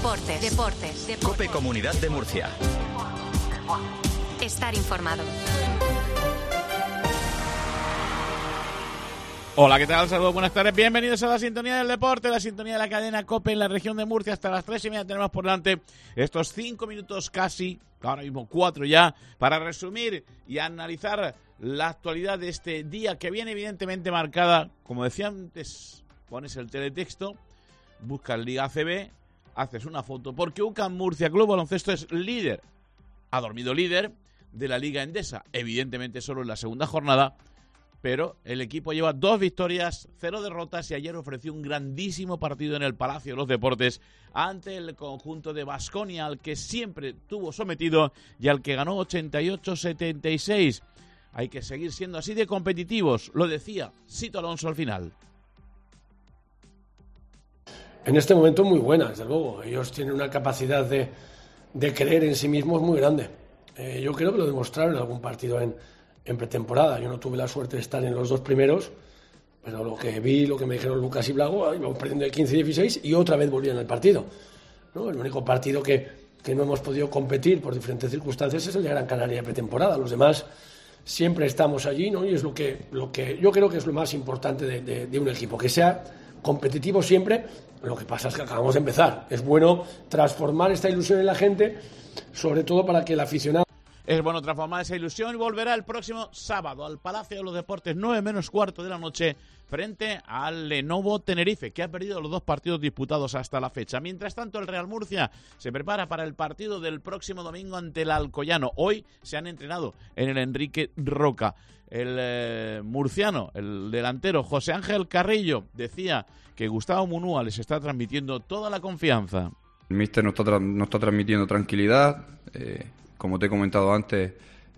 Deportes. COPE Comunidad de Murcia. Estar informado. Hola, ¿qué tal? Saludos, buenas tardes. Bienvenidos a la sintonía del deporte, la sintonía de la cadena COPE en la región de Murcia. Hasta las 3:30 tenemos por delante estos 5 minutos casi, ahora mismo 4 ya, para resumir y analizar la actualidad de este día que viene evidentemente marcada, como decía antes, pones el teletexto, buscas Liga ACB, haces una foto, porque UCAM Murcia Club Baloncesto es líder, ha dormido líder de la Liga Endesa, evidentemente solo en la segunda jornada, pero el equipo lleva 2 victorias, 0 derrotas y ayer ofreció un grandísimo partido en el Palacio de los Deportes ante el conjunto de Baskonia, al que siempre tuvo sometido y al que ganó 88-76. Hay que seguir siendo así de competitivos, lo decía Sito Alonso al final. En este momento muy buena, desde luego. Ellos tienen una capacidad de creer en sí mismos muy grande. Yo creo que lo demostraron en algún partido en pretemporada. Yo no tuve la suerte de estar en los 2 primeros, pero lo que vi, lo que me dijeron Lucas y Blago, íbamos perdiendo de 15-16 y otra vez volvían al partido, ¿no? El único partido que no hemos podido competir por diferentes circunstancias es el de Gran Canaria de pretemporada. Los demás siempre estamos allí, ¿no? Y es lo que yo creo que es lo más importante de un equipo, que sea competitivo siempre. Lo que pasa es que acabamos de empezar. Es bueno transformar esta ilusión en la gente, sobre todo para que el aficionado... Es bueno transformar esa ilusión y volverá el próximo sábado al Palacio de los Deportes, 9:15 de la noche, frente al Lenovo Tenerife, que ha perdido los 2 partidos disputados hasta la fecha. Mientras tanto, el Real Murcia se prepara para el partido del próximo domingo ante el Alcoyano. Hoy se han entrenado en el Enrique Roca. El murciano, el delantero José Ángel Carrillo, decía que Gustavo Munúa les está transmitiendo toda la confianza. El míster nos está transmitiendo tranquilidad. Como te he comentado antes,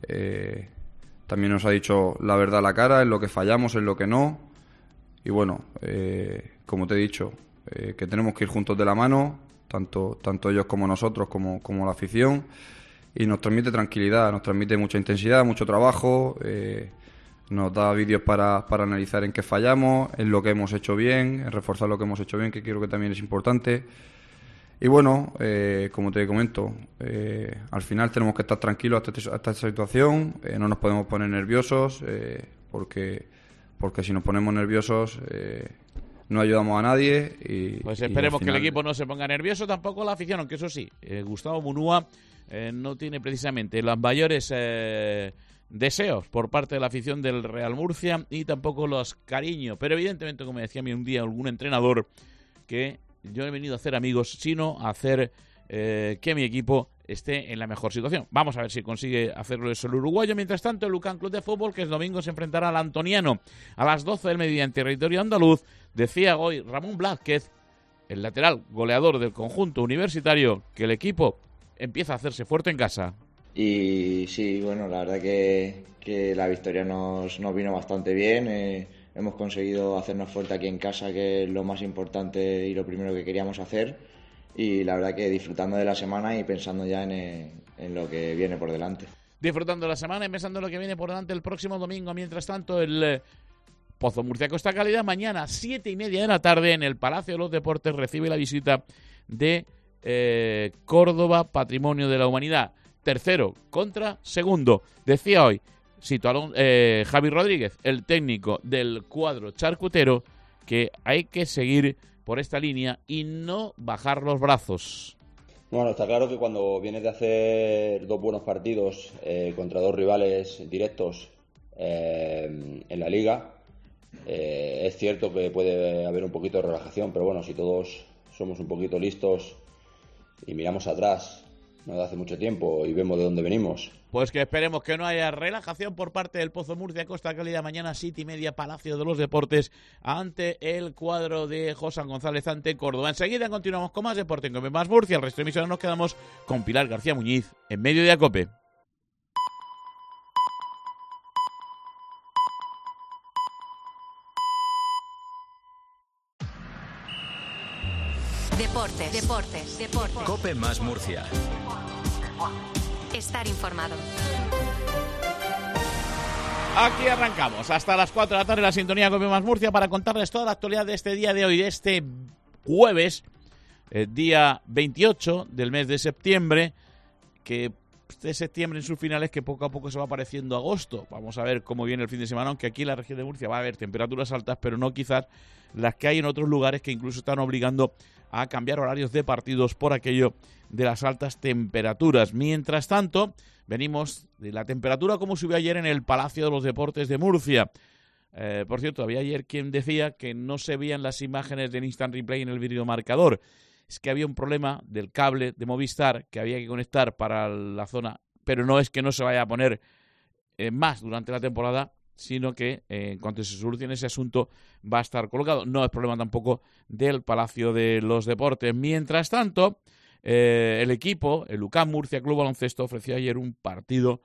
también nos ha dicho la verdad a la cara, en lo que fallamos, en lo que no. Y bueno, como te he dicho, que tenemos que ir juntos de la mano, tanto ellos como nosotros, como la afición. Y nos transmite tranquilidad, nos transmite mucha intensidad, mucho trabajo. Nos da vídeos para analizar en qué fallamos, en lo que hemos hecho bien, en reforzar lo que hemos hecho bien, que creo que también es importante. Y bueno, como te comento, al final tenemos que estar tranquilos hasta esta situación, no nos podemos poner nerviosos, porque si nos ponemos nerviosos no ayudamos a nadie. Pues esperemos que el equipo no se ponga nervioso, tampoco la afición, aunque eso sí, Gustavo Munúa no tiene precisamente los mayores deseos por parte de la afición del Real Murcia y tampoco los cariños, pero evidentemente, como decía a mí un día algún entrenador, que yo he venido a hacer amigos, sino a hacer que mi equipo esté en la mejor situación. Vamos a ver si consigue hacerlo eso el uruguayo. Mientras tanto, el UCAM Club de Fútbol, que el domingo se enfrentará al Antoniano a las 12 del mediodía en territorio andaluz, decía hoy Ramón Blázquez, el lateral goleador del conjunto universitario, que el equipo empieza a hacerse fuerte en casa. Y sí, bueno, la verdad que la victoria nos vino bastante bien. Hemos conseguido hacernos fuerte aquí en casa, que es lo más importante y lo primero que queríamos hacer. Y la verdad que disfrutando de la semana y pensando ya en lo que viene por delante. Disfrutando de la semana y pensando en lo que viene por delante el próximo domingo. Mientras tanto, el Pozo Murcia Costa Calidad, mañana 7:30 de la tarde en el Palacio de los Deportes, recibe la visita de Córdoba, Patrimonio de la Humanidad. Tercero contra segundo. Decía hoy Javi Rodríguez, el técnico del cuadro charcutero, que hay que seguir por esta línea y no bajar los brazos. Bueno, está claro que cuando vienes de hacer 2 buenos partidos contra 2 rivales directos en la liga, es cierto que puede haber un poquito de relajación, pero bueno, si todos somos un poquito listos y miramos atrás, no de hace mucho tiempo, y vemos de dónde venimos. Pues que esperemos que no haya relajación por parte del Pozo Murcia Costa Calidad. Mañana 7:30, Palacio de los Deportes, ante el cuadro de José González ante Córdoba. Enseguida continuamos con más deporte en COPE más Murcia. El resto de emisoras nos quedamos con Pilar García Muñiz en medio de COPE. Deportes. COPE más Murcia. Estar informado. Aquí arrancamos hasta las 4 de la tarde la sintonía COPE más Murcia para contarles toda la actualidad de este día de hoy, de este jueves día 28 del mes de septiembre, que de septiembre en sus finales, que poco a poco se va pareciendo a agosto. Vamos a ver cómo viene el fin de semana, aunque aquí en la región de Murcia va a haber temperaturas altas, pero no quizás las que hay en otros lugares que incluso están obligando a cambiar horarios de partidos por aquello de las altas temperaturas. Mientras tanto, venimos de la temperatura como subió ayer en el Palacio de los Deportes de Murcia. Por cierto, había ayer quien decía que no se veían las imágenes del instant replay en el videomarcador. Es que había un problema del cable de Movistar que había que conectar para la zona, pero no es que no se vaya a poner más durante la temporada, sino que en cuanto se solucione ese asunto va a estar colocado. No es problema tampoco del Palacio de los Deportes. Mientras tanto, el equipo, el UCAM Murcia Club Baloncesto, ofreció ayer un partido,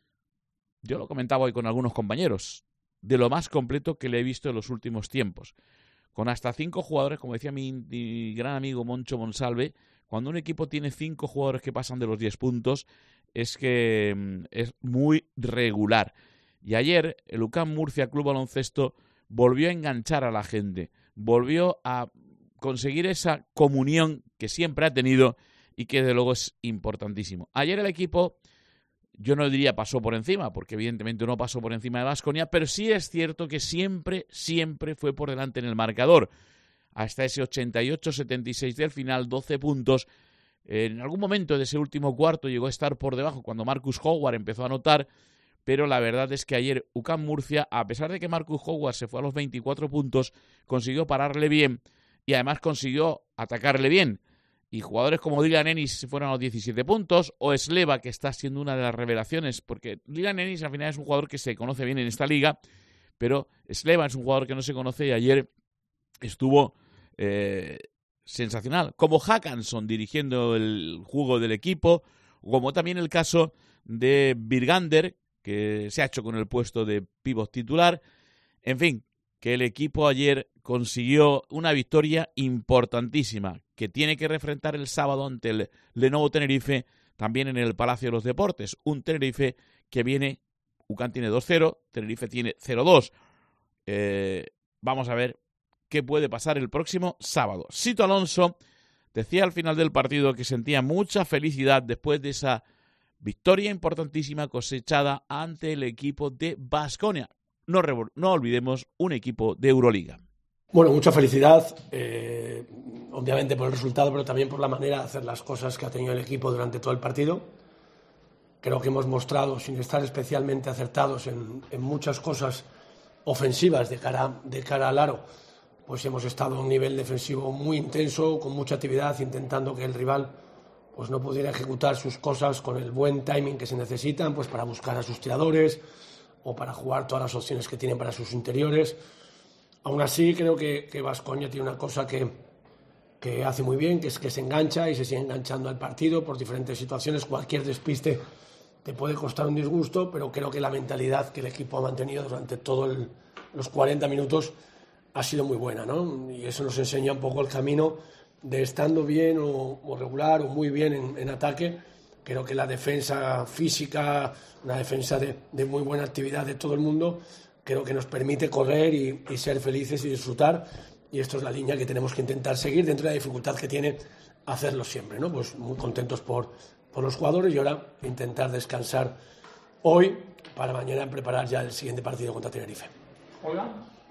yo lo comentaba hoy con algunos compañeros, de lo más completo que le he visto en los últimos tiempos. Con hasta 5 jugadores, como decía mi gran amigo Moncho Monsalve, cuando un equipo tiene 5 jugadores que pasan de los 10 puntos, es que es muy regular. Y ayer el UCAM Murcia Club Baloncesto volvió a enganchar a la gente, volvió a conseguir esa comunión que siempre ha tenido y que desde luego es importantísimo. Ayer el equipo, yo no diría pasó por encima, porque evidentemente no pasó por encima de Baskonia, pero sí es cierto que siempre fue por delante en el marcador. Hasta ese 88-76 del final, 12 puntos. En algún momento de ese último cuarto llegó a estar por debajo cuando Marcus Howard empezó a anotar, pero la verdad es que ayer UCAM Murcia, a pesar de que Marcus Howard se fue a los 24 puntos, consiguió pararle bien y además consiguió atacarle bien. Y jugadores como Dylan Ennis se fueron a los 17 puntos, o Sleva, que está siendo una de las revelaciones, porque Dylan Ennis al final es un jugador que se conoce bien en esta liga, pero Sleva es un jugador que no se conoce y ayer estuvo sensacional. Como Hackanson dirigiendo el juego del equipo, como también el caso de Birgander, que se ha hecho con el puesto de pívot titular. En fin, que el equipo ayer consiguió una victoria importantísima, que tiene que refrentar el sábado ante el Lenovo Tenerife, también en el Palacio de los Deportes. Un Tenerife que viene, UCAM tiene 2-0, Tenerife tiene 0-2. Vamos a ver qué puede pasar el próximo sábado. Sito Alonso decía al final del partido que sentía mucha felicidad después de esa victoria importantísima cosechada ante el equipo de Baskonia. No olvidemos, un equipo de Euroliga. Bueno, mucha felicidad, obviamente por el resultado, pero también por la manera de hacer las cosas que ha tenido el equipo durante todo el partido. Creo que hemos mostrado, sin estar especialmente acertados en muchas cosas ofensivas de cara al aro, pues hemos estado a un nivel defensivo muy intenso, con mucha actividad, intentando que el rival pues no pudiera ejecutar sus cosas con el buen timing que se necesitan, pues para buscar a sus tiradores o para jugar todas las opciones que tienen para sus interiores. Aún así, creo que Baskonia tiene una cosa que hace muy bien, que es que se engancha y se sigue enganchando al partido por diferentes situaciones. Cualquier despiste te puede costar un disgusto, pero creo que la mentalidad que el equipo ha mantenido durante todos los 40 minutos ha sido muy buena, ¿no? Y eso nos enseña un poco el camino de estando bien o regular o muy bien en ataque. Creo que la defensa física, una defensa de muy buena actividad de todo el mundo, creo que nos permite correr y ser felices y disfrutar, y esto es la línea que tenemos que intentar seguir dentro de la dificultad que tiene hacerlo siempre, ¿no? Pues muy contentos por los jugadores y ahora intentar descansar hoy para mañana preparar ya el siguiente partido contra Tenerife. Hola.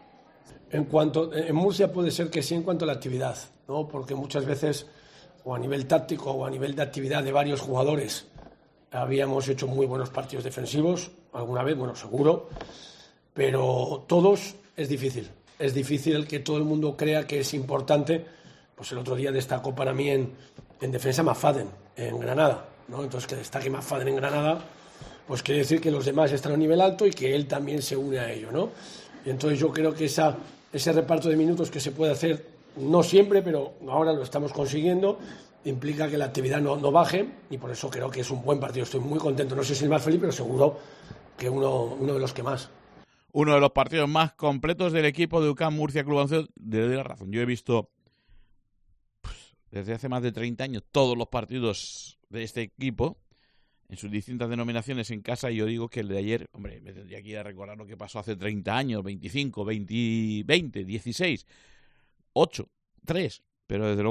En Murcia puede ser que sí en cuanto a la actividad, ¿no? Porque muchas veces, o a nivel táctico o a nivel de actividad de varios jugadores, habíamos hecho muy buenos partidos defensivos, alguna vez, bueno, seguro, pero todos es difícil. Es difícil el que todo el mundo crea que es importante. Pues el otro día destacó para mí en defensa McFadden, en Granada, ¿no? Entonces, que destaque McFadden en Granada, pues quiere decir que los demás están a un nivel alto y que él también se une a ello, ¿no? Y entonces yo creo que ese reparto de minutos que se puede hacer, no siempre, pero ahora lo estamos consiguiendo, implica que la actividad no baje, y por eso creo que es un buen partido. Estoy muy contento, no sé si el más feliz, pero seguro que uno de los que más. Uno de los partidos más completos del equipo de UCAM Murcia Club Baloncesto. Le doy la razón, yo he visto desde hace más de 30 años todos los partidos de este equipo en sus distintas denominaciones en casa, y yo digo que el de ayer, hombre, me tendría que ir a recordar lo que pasó hace 30 años, 25, 20, 16, 8, 3, pero desde luego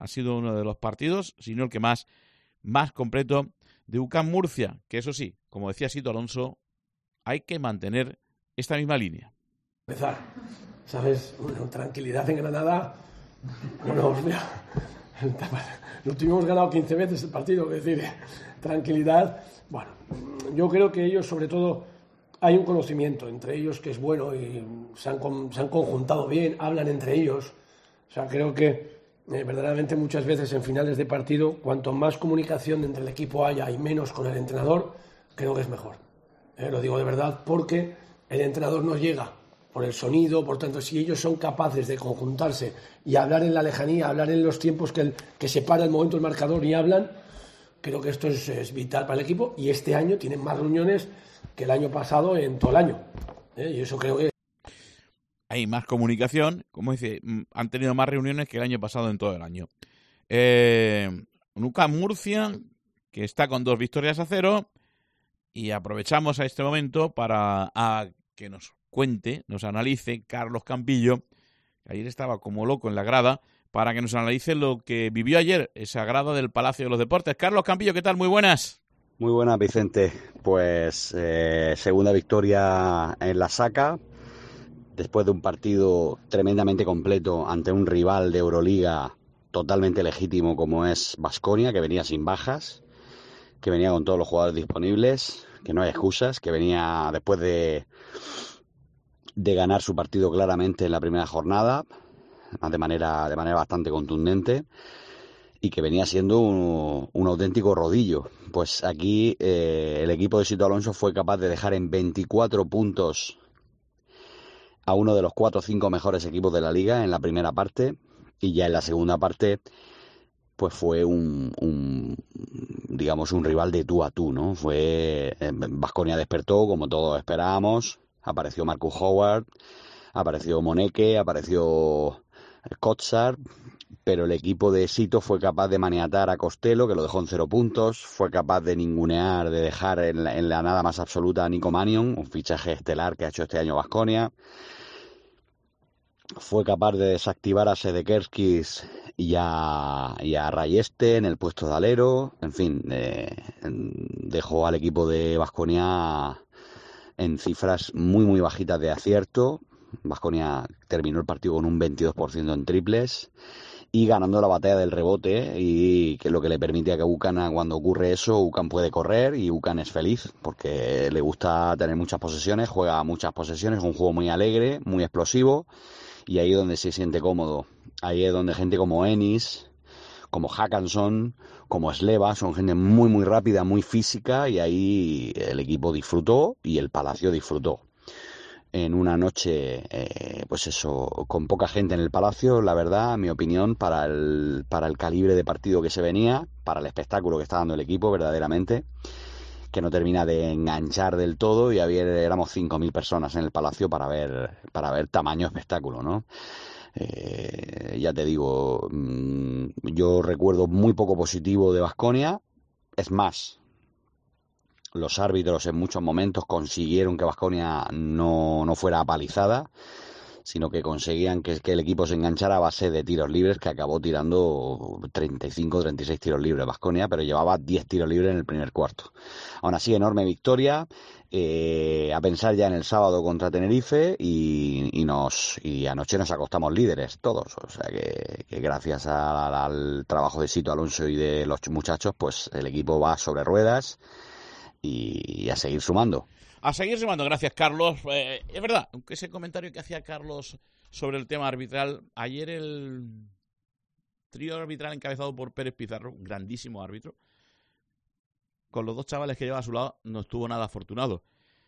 ha sido uno de los partidos, si no el que más completo de UCAM Murcia, que eso sí, como decía Sito Alonso, hay que mantener esta misma línea. Empezar, ¿sabes? Bueno, tranquilidad en Granada. Bueno, mira, lo tuvimos ganado 15 veces el partido, es decir, tranquilidad. Bueno, yo creo que ellos, sobre todo, hay un conocimiento entre ellos que es bueno y se han conjuntado bien, hablan entre ellos. O sea, creo que verdaderamente muchas veces en finales de partido, cuanto más comunicación entre el equipo haya y menos con el entrenador, creo que es mejor. Lo digo de verdad porque el entrenador no llega por el sonido, por tanto, si ellos son capaces de conjuntarse y hablar en la lejanía, hablar en los tiempos que separa el momento del marcador y hablan, creo que esto es vital para el equipo y este año tienen más reuniones que el año pasado en todo el año. Y eso creo que... Hay más comunicación, como dice, han tenido más reuniones que el año pasado en todo el año. UCAM Murcia, que está con 2 victorias a 0, y aprovechamos a este momento para que nos cuente, nos analice Carlos Campillo, que ayer estaba como loco en la grada, para que nos analice lo que vivió ayer, esa grada del Palacio de los Deportes. Carlos Campillo, ¿qué tal? Muy buenas. Muy buenas, Vicente. Pues segunda victoria en la Saca, después de un partido tremendamente completo ante un rival de Euroliga totalmente legítimo como es Baskonia, que venía sin bajas, que venía con todos los jugadores disponibles, que no hay excusas, que venía después de ganar su partido claramente en la primera jornada, de manera bastante contundente, y que venía siendo un auténtico rodillo. Pues aquí el equipo de Sito Alonso fue capaz de dejar en 24 puntos a uno de los 4 o 5 mejores equipos de la liga en la primera parte, y ya en la segunda parte pues fue digamos un rival de tú a tú, ¿no? Baskonia despertó como todos esperábamos, apareció Marcus Howard, apareció Moneke, apareció Kotsar, pero el equipo de Sito fue capaz de maniatar a Costello, que lo dejó en 0 puntos, fue capaz de ningunear, de dejar en la nada más absoluta a Nico Mannion, un fichaje estelar que ha hecho este año Baskonia. Fue capaz de desactivar a Sedekerskis y a Rayeste en el puesto de alero. En fin, dejó al equipo de Baskonia en cifras muy muy bajitas de acierto. Baskonia terminó el partido con un 22% en triples y ganando la batalla del rebote, y que lo que le permite a que UCAM, cuando ocurre eso, UCAM puede correr y UCAM es feliz porque le gusta tener muchas posesiones, juega muchas posesiones, un juego muy alegre, muy explosivo, y ahí es donde se siente cómodo. Ahí es donde gente como Ennis, como Hackanson, como Sleva, son gente muy muy rápida, muy física, y ahí el equipo disfrutó y el Palacio disfrutó. En una noche, pues eso, con poca gente en el Palacio, la verdad, mi opinión, para el calibre de partido que se venía, para el espectáculo que está dando el equipo, verdaderamente, que no termina de enganchar del todo, y éramos 5.000 personas en el Palacio para ver tamaño espectáculo, ¿no? Ya te digo, yo recuerdo muy poco positivo de Baskonia. Es más, los árbitros en muchos momentos consiguieron que Baskonia no fuera apalizada, sino que conseguían que el equipo se enganchara a base de tiros libres, que acabó tirando 35 o 36 tiros libres Baskonia, pero llevaba 10 tiros libres en el primer cuarto. Aún así, enorme victoria, a pensar ya en el sábado contra Tenerife, y anoche nos acostamos líderes todos. O sea que gracias al trabajo de Sito Alonso y de los muchachos, pues el equipo va sobre ruedas y a seguir sumando. A seguir sumando, gracias Carlos. Es verdad, aunque ese comentario que hacía Carlos sobre el tema arbitral, ayer el trío arbitral encabezado por Pérez Pizarro, un grandísimo árbitro, con los 2 chavales que lleva a su lado, no estuvo nada afortunado.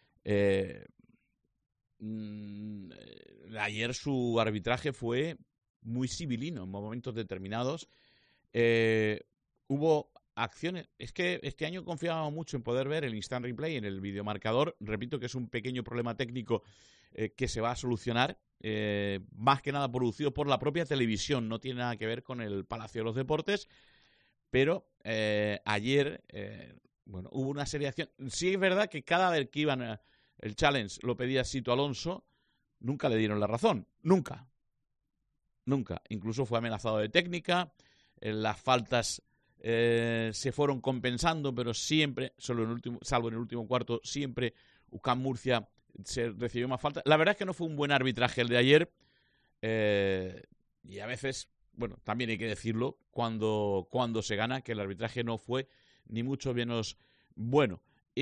Ayer su arbitraje fue muy civilino en momentos determinados. Hubo acciones. Es que este año confiábamos mucho en poder ver el instant replay en el videomarcador. Repito que es un pequeño problema técnico que se va a solucionar, más que nada producido por la propia televisión. No tiene nada que ver con el Palacio de los Deportes. Pero ayer, hubo una serie de acciones. Sí es verdad que cada vez que iban el challenge lo pedía Sito Alonso, nunca le dieron la razón. Nunca. Incluso fue amenazado de técnica. las faltas se fueron compensando, pero siempre, salvo en el último cuarto, siempre UCAM Murcia se recibió más faltas. La verdad es que no fue un buen arbitraje el de ayer, y a veces, bueno, también hay que decirlo, cuando se gana, que el arbitraje no fue ni mucho menos bueno.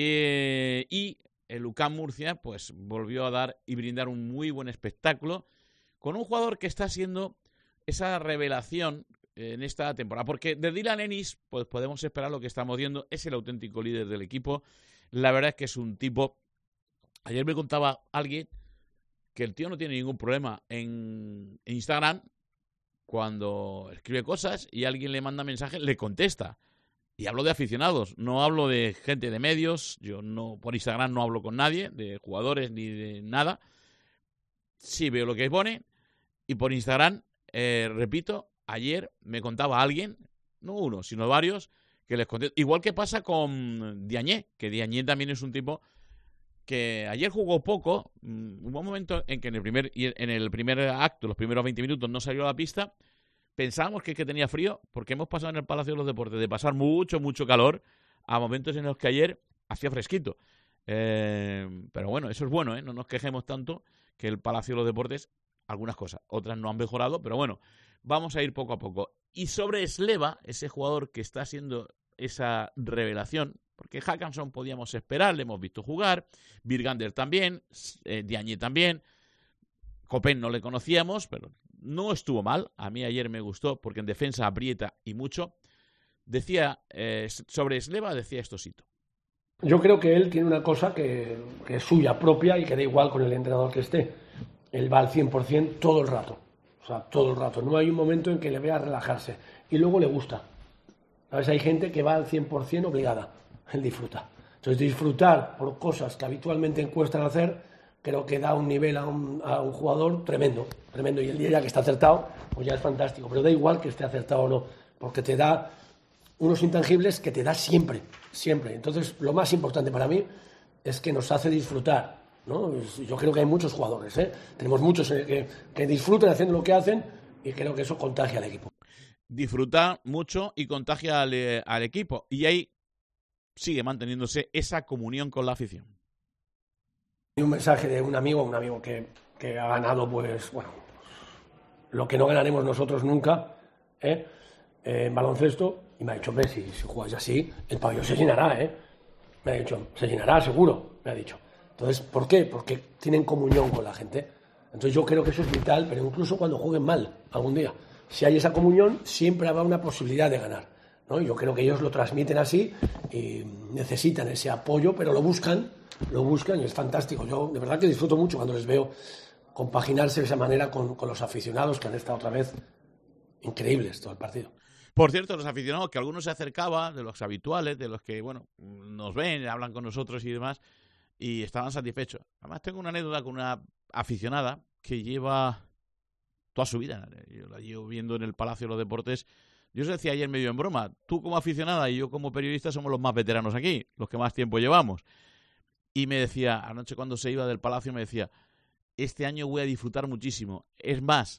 Y el UCAM Murcia pues volvió a dar y brindar un muy buen espectáculo con un jugador que está siendo esa revelación en esta temporada, porque de Dylan Ennis pues podemos esperar lo que estamos viendo. Es el auténtico líder del equipo. La verdad es que es un tipo, ayer me contaba alguien que el tío no tiene ningún problema en Instagram, cuando escribe cosas y alguien le manda mensajes, le contesta. Y hablo de aficionados, no hablo de gente de medios. Yo no, por Instagram no hablo con nadie, de jugadores ni de nada. Sí veo lo que pone, y por Instagram, repito, ayer me contaba alguien, no uno, sino varios, que les conté. Igual que pasa con Diagne, que Diagne también es un tipo que ayer jugó poco. Hubo un momento en que en el primer acto, los primeros 20 minutos, no salió a la pista. Pensábamos que tenía frío, porque hemos pasado en el Palacio de los Deportes de pasar mucho calor a momentos en los que ayer hacía fresquito. Pero bueno, eso es bueno, ¿eh? No nos quejemos tanto, que el Palacio de los Deportes, algunas cosas, otras no han mejorado, pero bueno, vamos a ir poco a poco. Y sobre Sleva, ese jugador que está haciendo esa revelación, porque Hackanson podíamos esperar, le hemos visto jugar, Virgander también, Diagne también, Copen no le conocíamos, pero no estuvo mal. A mí ayer me gustó, porque en defensa aprieta y mucho. Decía, sobre Sleva, decía estosito. Yo creo que él tiene una cosa que es suya propia y que da igual con el entrenador que esté. Él va al 100% todo el rato. O sea, todo el rato. No hay un momento en que le vea relajarse. Y luego le gusta. ¿Sabes? Hay gente que va al 100% obligada. Él disfruta. Entonces, disfrutar por cosas que habitualmente cuestan hacer, creo que da un nivel a un jugador tremendo. Tremendo. Y el día ya que está acertado, pues ya es fantástico. Pero da igual que esté acertado o no. Porque te da unos intangibles que te da siempre. Siempre. Entonces, lo más importante para mí es que nos hace disfrutar, ¿no? Yo creo que hay muchos jugadores, ¿eh? Tenemos muchos que disfrutan haciendo lo que hacen, y creo que eso contagia al equipo. Disfruta mucho y contagia al equipo. Y ahí sigue manteniéndose esa comunión con la afición. Hay un mensaje de un amigo que ha ganado, pues, bueno, lo que no ganaremos nosotros nunca, en baloncesto, y me ha dicho, hombre, si jugáis así, el pabellón se llenará, me ha dicho, se llenará seguro, me ha dicho. Entonces, ¿por qué? Porque tienen comunión con la gente. Entonces yo creo que eso es vital, pero incluso cuando jueguen mal algún día, si hay esa comunión, siempre habrá una posibilidad de ganar, ¿no? Yo creo que ellos lo transmiten así y necesitan ese apoyo, pero lo buscan y es fantástico. Yo de verdad que disfruto mucho cuando les veo compaginarse de esa manera con los aficionados, que han estado otra vez increíbles todo el partido. Por cierto, los aficionados, que algunos se acercaban, de los habituales, de los que, bueno, nos ven, hablan con nosotros y demás, y estaban satisfechos. Además, tengo una anécdota con una aficionada que lleva toda su vida. Yo la llevo viendo en el Palacio de los Deportes. Yo os decía ayer medio en broma, tú como aficionada y yo como periodista somos los más veteranos aquí, los que más tiempo llevamos. Y me decía, anoche cuando se iba del Palacio, me decía, este año voy a disfrutar muchísimo. Es más,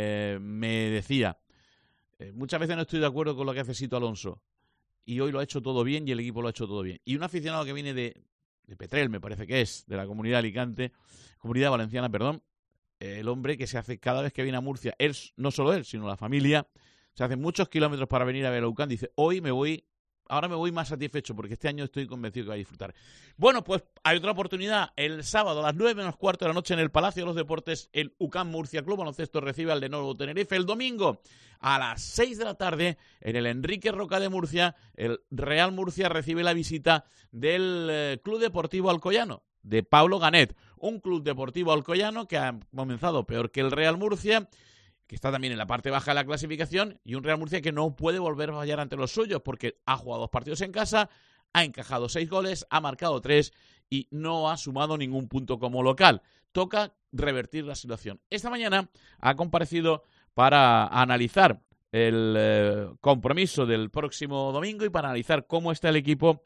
me decía, muchas veces no estoy de acuerdo con lo que hace Sito Alonso, y hoy lo ha hecho todo bien y el equipo lo ha hecho todo bien. Y un aficionado que viene de Petrel, me parece que es, de la comunidad Alicante, comunidad valenciana, perdón, el hombre que se hace cada vez que viene a Murcia, él, no solo él, sino la familia, se hace muchos kilómetros para venir a ver a UCAM, dice, ahora me voy más satisfecho porque este año estoy convencido que va a disfrutar. Bueno, pues hay otra oportunidad. El sábado a las 9:15 de la noche en el Palacio de los Deportes, el UCAM Murcia Club Baloncesto recibe al Lenovo Tenerife. El domingo a las 6 de la tarde en el Enrique Roca de Murcia, el Real Murcia recibe la visita del Club Deportivo Alcoyano, de Pablo Ganet. Un Club Deportivo Alcoyano que ha comenzado peor que el Real Murcia, que está también en la parte baja de la clasificación, y un Real Murcia que no puede volver a fallar ante los suyos porque ha jugado 2 partidos en casa, ha encajado 6 goles, ha marcado 3 y no ha sumado ningún punto como local. Toca revertir la situación. Esta mañana ha comparecido para analizar el compromiso del próximo domingo y para analizar cómo está el equipo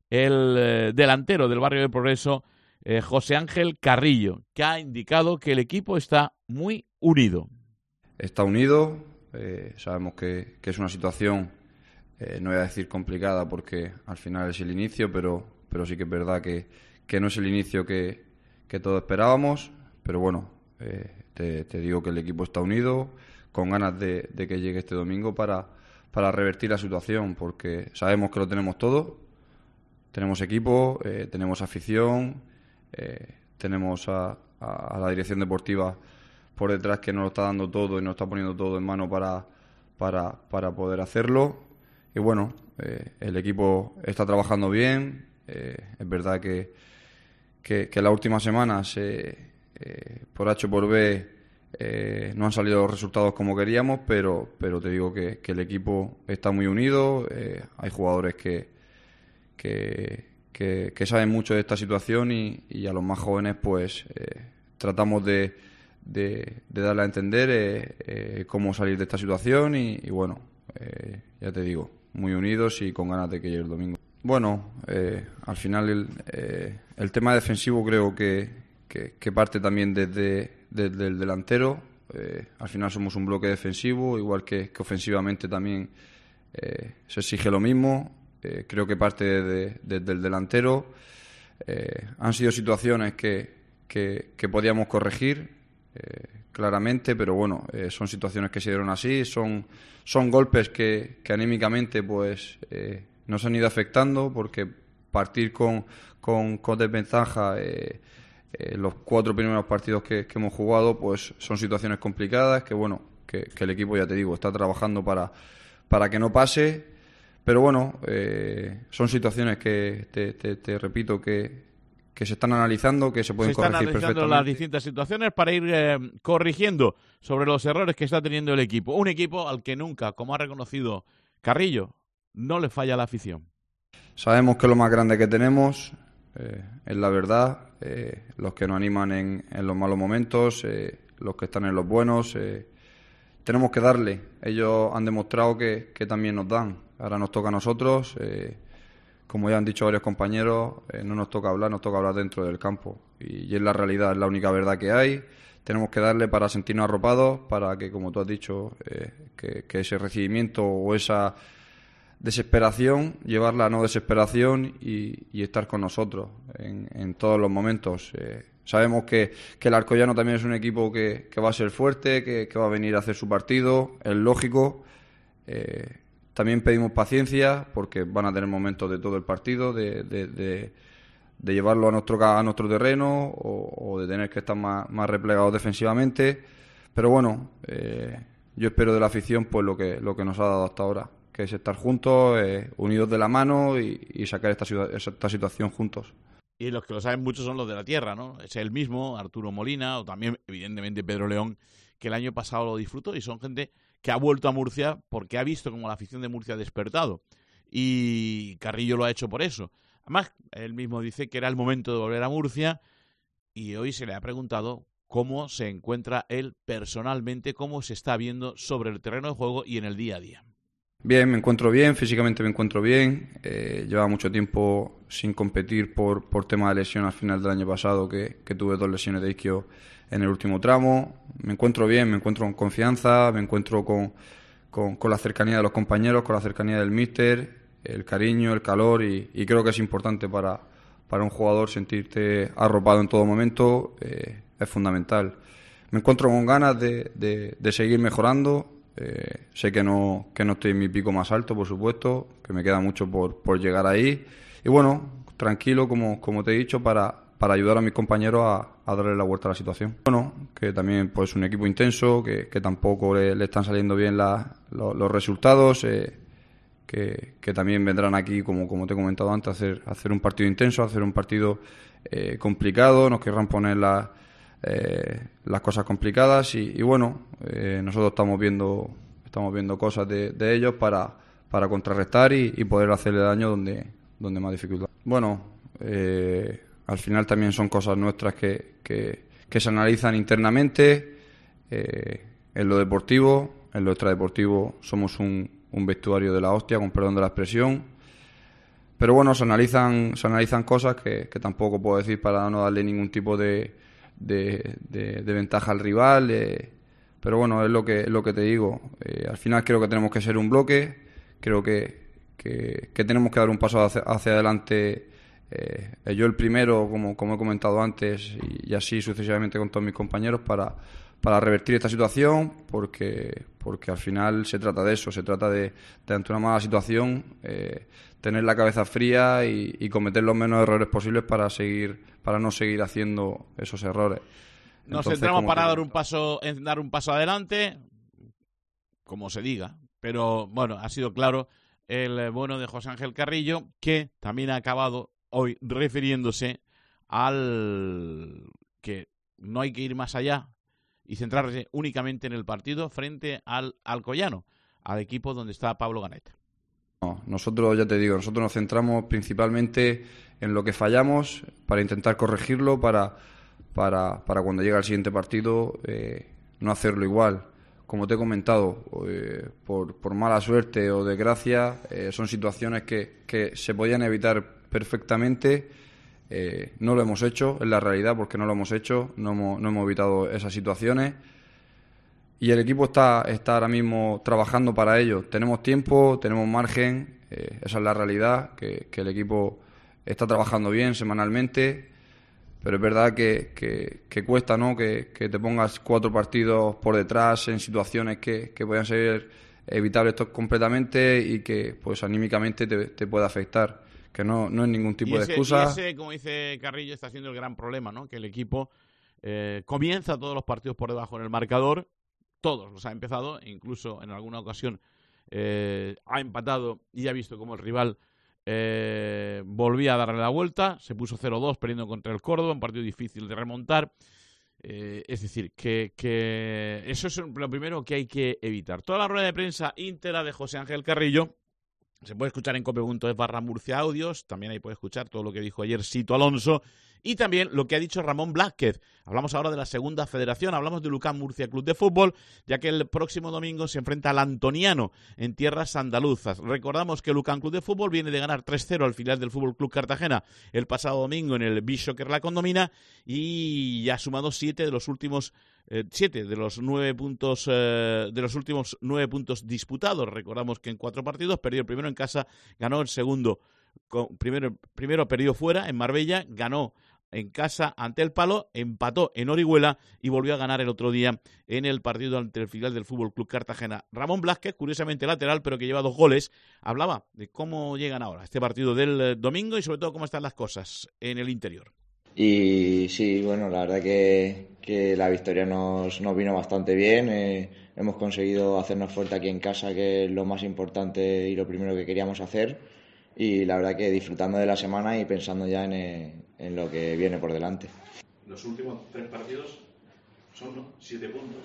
el delantero del Barrio del Progreso, José Ángel Carrillo, que ha indicado que el equipo está muy unido. Está unido, sabemos que es una situación, no voy a decir complicada porque al final es el inicio, pero sí que es verdad que no es el inicio que todos esperábamos, pero bueno, te digo que el equipo está unido, con ganas de que llegue este domingo para revertir la situación, porque sabemos que lo tenemos todo. Tenemos equipo, tenemos afición, tenemos a la dirección deportiva por detrás que nos lo está dando todo y nos está poniendo todo en mano para poder hacerlo. Y bueno, el equipo está trabajando bien. Es verdad que las últimas semanas, por H o por B, no han salido los resultados como queríamos, pero te digo que el equipo está muy unido. Hay jugadores que saben mucho de esta situación y a los más jóvenes pues tratamos de darle a entender cómo salir de esta situación y bueno, ya te digo, muy unidos y con ganas de que llegue el domingo. Bueno, al final el tema defensivo creo que parte también desde el delantero. Al final somos un bloque defensivo, igual que ofensivamente también se exige lo mismo. Creo que parte desde el delantero. Han sido situaciones que podíamos corregir claramente, pero bueno, son situaciones que se dieron así, son golpes que anímicamente pues nos han ido afectando, porque partir con desventaja los 4 primeros partidos que hemos jugado pues son situaciones complicadas que bueno, que el equipo, ya te digo, está trabajando para que no pase. Pero bueno, son situaciones que, te repito, que se están analizando, que se pueden corregir perfectamente. Se están analizando las distintas situaciones para ir corrigiendo sobre los errores que está teniendo el equipo. Un equipo al que nunca, como ha reconocido Carrillo, no le falla la afición. Sabemos que lo más grande que tenemos es la verdad, los que nos animan en los malos momentos, los que están en los buenos. Tenemos que darle. Ellos han demostrado que también nos dan. Ahora nos toca a nosotros, como ya han dicho varios compañeros, no nos toca hablar, nos toca hablar dentro del campo. Y es la realidad, es la única verdad que hay. Tenemos que darle para sentirnos arropados, para que, como tú has dicho, que ese recibimiento o esa desesperación, llevarla a no desesperación y estar con nosotros en todos los momentos. Sabemos que el Alcoyano también es un equipo que va a ser fuerte, que va a venir a hacer su partido, es lógico. También pedimos paciencia porque van a tener momentos de todo el partido de llevarlo a nuestro terreno o de tener que estar más replegados defensivamente. Pero bueno, yo espero de la afición pues lo que nos ha dado hasta ahora, que es estar juntos, unidos de la mano y sacar esta situación juntos. Y los que lo saben mucho son los de la tierra, ¿no? Es el mismo, Arturo Molina, o también, evidentemente, Pedro León, que el año pasado lo disfrutó, y son gente que ha vuelto a Murcia porque ha visto como la afición de Murcia ha despertado. Y Carrillo lo ha hecho por eso. Además, él mismo dice que era el momento de volver a Murcia, y hoy se le ha preguntado cómo se encuentra él personalmente, cómo se está viendo sobre el terreno de juego y en el día a día. Bien, me encuentro bien, físicamente me encuentro bien. Llevaba mucho tiempo sin competir por tema de lesión al final del año pasado, que tuve 2 lesiones de isquio en el último tramo. Me encuentro bien, me encuentro con confianza, me encuentro con la cercanía de los compañeros, con la cercanía del míster, el cariño, el calor y creo que es importante para un jugador sentirte arropado en todo momento, es fundamental. Me encuentro con ganas de seguir mejorando. Sé que no estoy en mi pico más alto, por supuesto, que me queda mucho por llegar ahí y bueno, tranquilo como te he dicho para ayudar a mis compañeros a darle la vuelta a la situación. Bueno, que también pues un equipo intenso, que tampoco le están saliendo bien los resultados, que también vendrán aquí, como te he comentado antes, a hacer un partido intenso, a hacer un partido complicado, nos querrán poner las cosas complicadas y bueno, nosotros estamos viendo cosas de ellos para contrarrestar y poder hacerle daño donde más dificultad. Bueno, al final también son cosas nuestras que se analizan internamente. En lo deportivo, en lo extradeportivo somos un vestuario de la hostia, con perdón de la expresión. Pero bueno, se analizan cosas que tampoco puedo decir para no darle ningún tipo de ventaja al rival, pero bueno, es lo que te digo. Al final creo que tenemos que ser un bloque, creo que tenemos que dar un paso hacia adelante. Yo el primero, como he comentado antes, y así sucesivamente con todos mis compañeros, para revertir esta situación, porque al final se trata de eso, se trata de ante una mala situación, tener la cabeza fría y cometer los menos errores posibles para no seguir haciendo esos errores. Nos centramos para dar un paso adelante, como se diga, pero bueno, ha sido claro el bueno de José Ángel Carrillo, que también ha acabado hoy refiriéndose al que no hay que ir más allá y centrarse únicamente en el partido frente al Alcoyano, al equipo donde está Pablo Ganet. No, nosotros, ya te digo, nosotros nos centramos principalmente en lo que fallamos para intentar corregirlo, para cuando llegue al siguiente partido no hacerlo igual. Como te he comentado, por mala suerte o desgracia, son situaciones que se podían evitar perfectamente. No lo hemos hecho, es la realidad, porque no lo hemos hecho, no hemos evitado esas situaciones. Y el equipo está ahora mismo trabajando para ello. Tenemos tiempo, tenemos margen, esa es la realidad, que el equipo está trabajando bien semanalmente. Pero es verdad que cuesta, ¿no? Que te pongas 4 partidos por detrás en situaciones que puedan ser evitables completamente y que pues anímicamente te pueda afectar, que no es ningún tipo de excusa. Y ese, como dice Carrillo, está siendo el gran problema, ¿no? Que el equipo comienza todos los partidos por debajo en el marcador, todos los ha empezado, incluso en alguna ocasión ha empatado y ha visto cómo el rival volvía a darle la vuelta, se puso 0-2 perdiendo contra el Córdoba, un partido difícil de remontar. Es decir, que eso es lo primero que hay que evitar. Toda la rueda de prensa íntegra de José Ángel Carrillo se puede escuchar en cope.es/Murcia Audios. También ahí puede escuchar todo lo que dijo ayer Sito Alonso y también lo que ha dicho Ramón Blázquez. Hablamos ahora de la segunda federación, hablamos de Lucán Murcia Club de Fútbol, ya que el próximo domingo se enfrenta al Antoniano en tierras andaluzas. Recordamos que Lucán Club de Fútbol viene de ganar 3-0 al filial del Fútbol Club Cartagena el pasado domingo en el Bishoker La Condomina y ha sumado 7 de los últimos 7 de los 9 puntos de los últimos 9 puntos disputados. Recordamos que en 4 partidos perdió el primero en casa, ganó el segundo, primero perdió fuera en Marbella, ganó en casa ante el Palo, empató en Orihuela y volvió a ganar el otro día en el partido ante el filial del Fútbol Club Cartagena. Ramón Blázquez, curiosamente lateral, pero que lleva 2 goles, hablaba de cómo llegan ahora a este partido del domingo y sobre todo cómo están las cosas en el interior. Y sí, bueno, la verdad que la victoria nos vino bastante bien. Hemos conseguido hacernos fuerte aquí en casa, que es lo más importante y lo primero que queríamos hacer. Y la verdad que disfrutando de la semana y pensando ya en lo que viene por delante. Los últimos 3 partidos son 7 puntos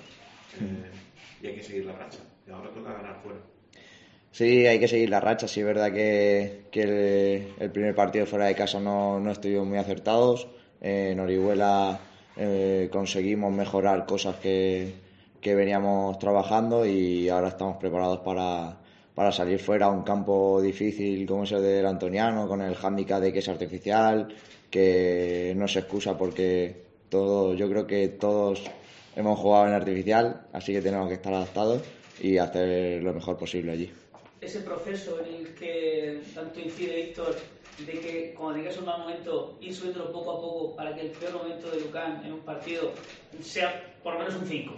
y hay que seguir la racha. Y ahora toca ganar fuera. Sí, hay que seguir la racha. Sí, es verdad que el primer partido fuera de casa no estuvimos muy acertados. En Orihuela conseguimos mejorar cosas que veníamos trabajando y ahora estamos preparados para salir fuera a un campo difícil como es el del Antoniano, con el hándicap de que es artificial, que no se excusa porque yo creo que todos hemos jugado en artificial, así que tenemos que estar adaptados y hacer lo mejor posible allí. Ese proceso en el que tanto incide Víctor, de que cuando tengas un mal momento ir subiéndolo poco a poco para que el peor momento de Lucán en un partido sea por lo menos un 5.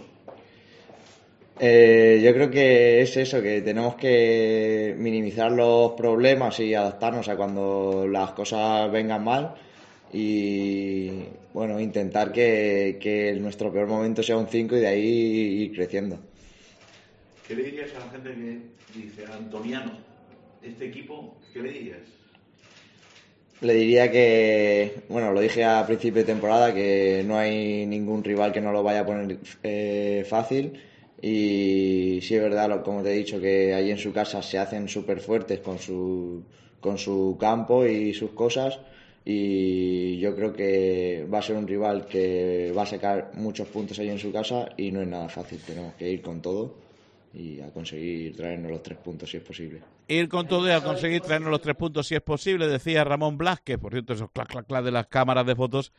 Yo creo que es eso, que tenemos que minimizar los problemas y adaptarnos a cuando las cosas vengan mal y bueno, intentar que nuestro peor momento sea un 5 y de ahí ir creciendo. ¿Qué le dirías a la gente que dice Antoniano, este equipo, qué le dirías? Le diría que, bueno, lo dije a principio de temporada, que no hay ningún rival que no lo vaya a poner fácil. Y sí es verdad, como te he dicho, que allí en su casa se hacen súper fuertes con su campo y sus cosas. Y yo creo que va a ser un rival que va a sacar muchos puntos allí en su casa y no es nada fácil. Tenemos que ir con todo y a conseguir traernos los 3 puntos si es posible. Ir con todo y a conseguir traernos los 3 puntos si es posible, decía Ramón Blázquez. Por cierto, esos clac, clac, clac de las cámaras de fotos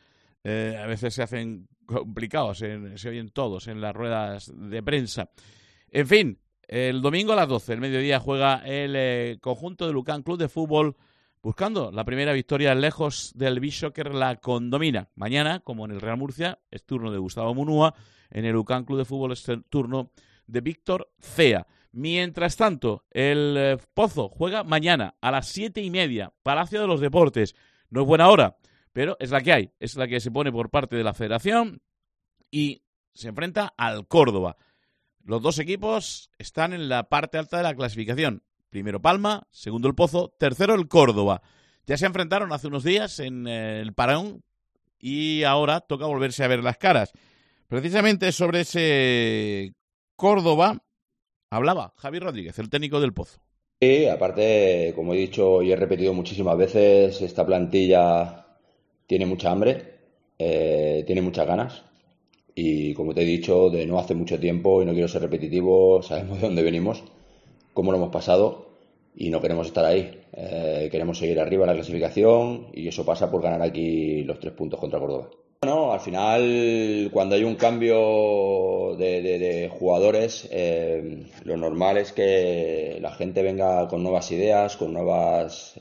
A veces se hacen complicados, se oyen todos en las ruedas de prensa. En fin, el domingo a las 12, el mediodía, juega el conjunto de Lucan Club de Fútbol buscando la primera victoria lejos del beach soccer la condomina. Mañana, como en el Real Murcia, es turno de Gustavo Munúa. En el Lucan Club de Fútbol es el turno de Víctor Cea. Mientras tanto, el Pozo juega mañana a las 7:30, Palacio de los Deportes. No es buena hora, pero es la que hay, es la que se pone por parte de la Federación y se enfrenta al Córdoba. Los dos equipos están en la parte alta de la clasificación. Primero Palma, segundo el Pozo, tercero el Córdoba. Ya se enfrentaron hace unos días en el Parón y ahora toca volverse a ver las caras. Precisamente sobre ese Córdoba hablaba Javi Rodríguez, el técnico del Pozo. Sí, aparte, como he dicho y he repetido muchísimas veces, esta plantilla tiene mucha hambre, tiene muchas ganas y, como te he dicho, de no hace mucho tiempo, y no quiero ser repetitivo, sabemos de dónde venimos, cómo lo hemos pasado y no queremos estar ahí. Queremos seguir arriba en la clasificación y eso pasa por ganar aquí los 3 puntos contra Córdoba. Bueno, al final, cuando hay un cambio de jugadores, lo normal es que la gente venga con nuevas ideas, con nuevas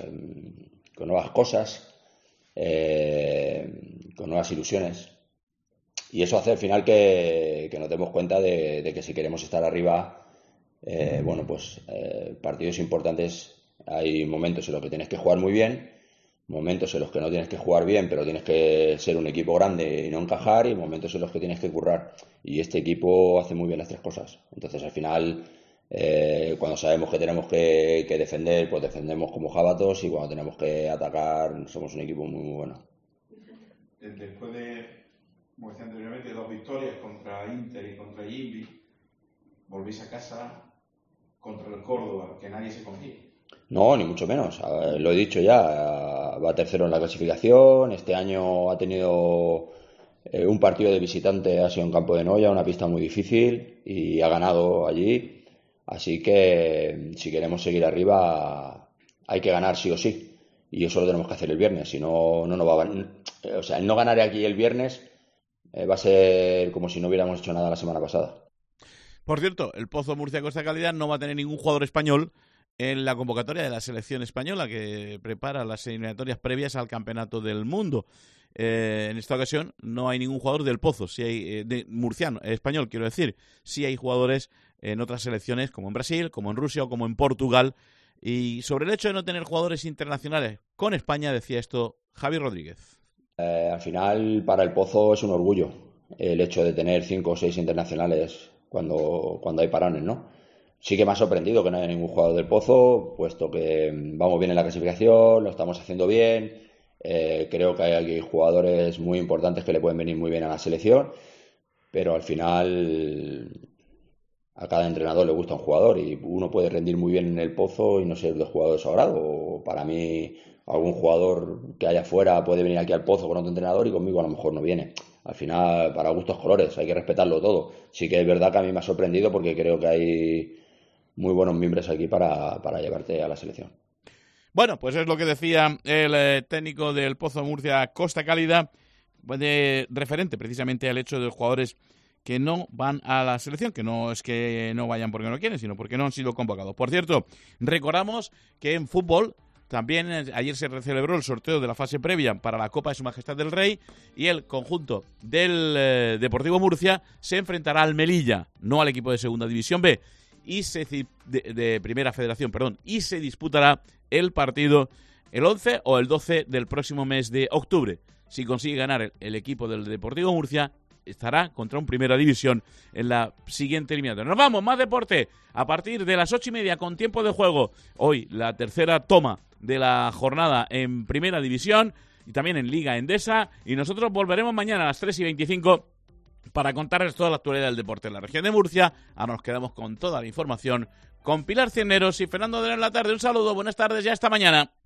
cosas, con nuevas ilusiones. Y eso hace al final que nos demos cuenta de que si queremos estar arriba, partidos importantes, hay momentos en los que tienes que jugar muy bien, momentos en los que no tienes que jugar bien, pero tienes que ser un equipo grande y no encajar, y momentos en los que tienes que currar. Y este equipo hace muy bien las 3 cosas. Entonces, al final, cuando sabemos que tenemos que defender, pues defendemos como jabatos, y cuando tenemos que atacar, somos un equipo muy, muy bueno. Después de, como decía anteriormente, 2 victorias contra Inter y contra Invi, volvéis a casa contra el Córdoba, que nadie se confía. No, ni mucho menos. Lo he dicho ya, va tercero en la clasificación. Este año ha tenido un partido de visitante, ha sido en Campo de Noia, una pista muy difícil, y ha ganado allí. Así que si queremos seguir arriba hay que ganar sí o sí. Y eso lo tenemos que hacer el viernes. Si no, no nos va a... O sea, el no ganar aquí el viernes va a ser como si no hubiéramos hecho nada la semana pasada. Por cierto, el Pozo Murcia Costa Calidad no va a tener ningún jugador español en la convocatoria de la selección española que prepara las eliminatorias previas al Campeonato del Mundo. En esta ocasión no hay ningún jugador del Pozo, sí hay de murciano, español quiero decir. Sí hay jugadores en otras selecciones como en Brasil, como en Rusia o como en Portugal. Y sobre el hecho de no tener jugadores internacionales con España decía esto Javi Rodríguez. Al final, para el Pozo es un orgullo el hecho de tener 5 o 6 internacionales cuando hay parones, ¿no? Sí que me ha sorprendido que no haya ningún jugador del Pozo, puesto que vamos bien en la clasificación, lo estamos haciendo bien. Creo que hay aquí jugadores muy importantes que le pueden venir muy bien a la selección, pero al final a cada entrenador le gusta un jugador y uno puede rendir muy bien en el Pozo y no ser de jugador sobrado. O para mí, algún jugador que haya afuera puede venir aquí al Pozo con otro entrenador y conmigo a lo mejor no viene. Al final, para gustos colores, hay que respetarlo todo. Sí que es verdad que a mí me ha sorprendido porque creo que hay muy buenos miembros aquí para llevarte a la selección. Bueno, pues es lo que decía el técnico del Pozo Murcia Costa Cálida, de referente precisamente al hecho de los jugadores que no van a la selección, que no es que no vayan porque no quieren, sino porque no han sido convocados. Por cierto, recordamos que en fútbol también ayer se celebró el sorteo de la fase previa para la Copa de Su Majestad del Rey y el conjunto del Deportivo Murcia se enfrentará al Melilla, no al equipo de Segunda División B, y de Primera Federación, perdón, y se disputará el partido el 11 o el 12 del próximo mes de octubre. Si consigue ganar el equipo del Deportivo Murcia, estará contra un Primera División en la siguiente eliminatoria. Nos vamos, más deporte, a partir de las 8:30 con tiempo de juego. Hoy la tercera toma de la jornada en Primera División y también en Liga Endesa, y nosotros volveremos mañana a las 3:25 para contarles toda la actualidad del deporte en la región de Murcia. Ahora nos quedamos con toda la información con Pilar Cisneros y Fernando de la tarde. Un saludo, buenas tardes y hasta mañana.